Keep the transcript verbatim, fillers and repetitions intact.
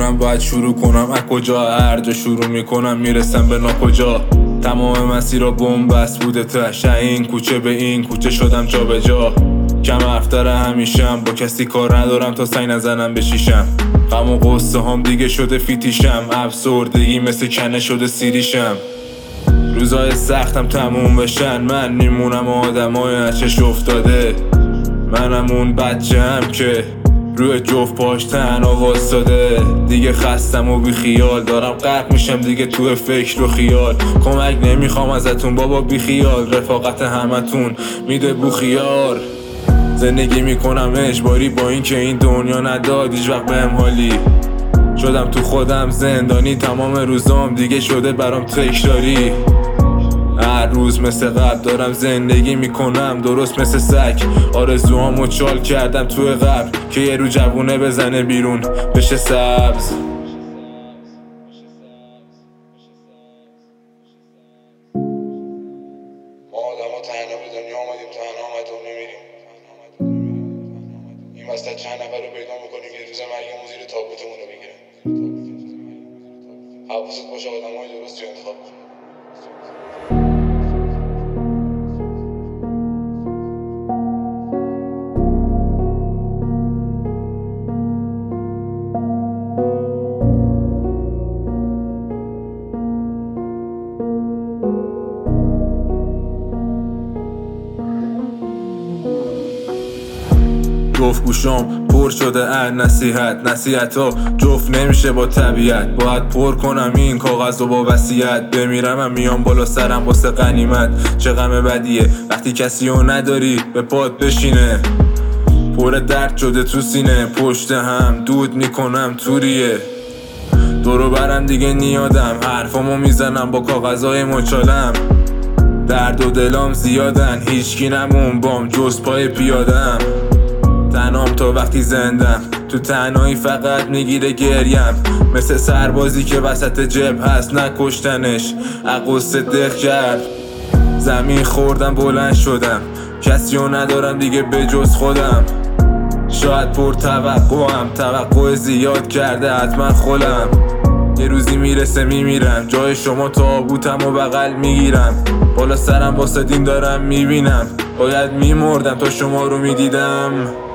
نمیدونم باید شروع کنم از کجا، هر جا شروع میکنم میرسم به ناکجا. تمام مسیر را بن‌بست بوده تش، این کوچه به این کوچه شدم جا به جا. کم افتر همیشم، با کسی کار ندارم تا سعی نزنم به شیشم. غم و قصه هم دیگه شده فیتیشم، افسردگی مثل کنه شده سیریشم. روزای سختم تموم بشن، من میمونم آدمای از چش افتاده. منم اون بچه هم که روی جفت پاش تنها واساده. دیگه خستم و بی خیال دارم غرق میشم دیگه تو فکر و خیال. کمک نمیخوام ازتون بابا بی خیال، رفاقت همتون میده بو خیار. زندگی میکنم اجباری با این که این دنیا نداد هیچ وقت بهم حالی. شدم تو خودم زندانی، تمام روزام دیگه شده برام تکراری. هر روز مثل قبل دارم زندگی میکنم درست مثل سگ. آرزوامو چال کردم توی قبر که یه رو جوونه بزنه بیرون بشه سبز. ما آدم ها تنها به دنیا آمدیم، تنها آمدیم میمیریم. این وسط چند نفر رو پیدا میکنیم یه روز مرگمون زیر تابوتمون رو بگیرن. حواست باشه آدم های درستی رو انتخاب کن. جفت گوشام پر شده از نصیحت، نصیحت ها جفت نمیشه با طبیعت. باید پر کنم این کاغذ و با وصیت، بمیرم هم میام بالا سرم واسه غنیمت. چه غم بدیه وقتی کسی رو نداری به پات بشینه. پر درد شده تو سینه، پشت هم دود میکنم توریه. دورو برم دیگه نیادم، حرفامو میزنم با کاغذهای مچالم. درد و دلام زیادن، هیچکی نمون بام جز پای پیادم. تنهام تا وقتی زندم، تو تنهایی فقط میگیره گریم. مثل سربازی که وسط جبه هست نکشتنش، عقصه دق کرد. زمین خوردم بلند شدم، کسی رو ندارم دیگه به جز خودم. شاید پر توقعم، توقع زیاد کرده حتما خودم. یه روزی میرسه میمیرم، جای شما تابوتم و بغل میگیرم. بالا سرم واسه دین دارم میبینم، باید میمردم تا شما رو میدیدم.